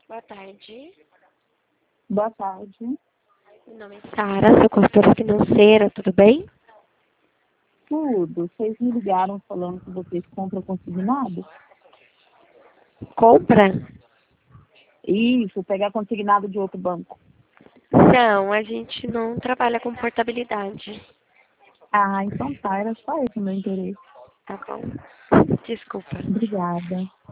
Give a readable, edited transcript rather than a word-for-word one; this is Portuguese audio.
Boa tarde. Boa tarde. Meu nome é Sara, sou consultora financeira, tudo bem? Tudo. Vocês me ligaram falando que vocês compram consignado? Compra? Isso, pegar consignado de outro banco. Não, a gente não trabalha com portabilidade. Ah, então tá. Era só esse o meu interesse. Tá bom? Desculpa. Obrigada.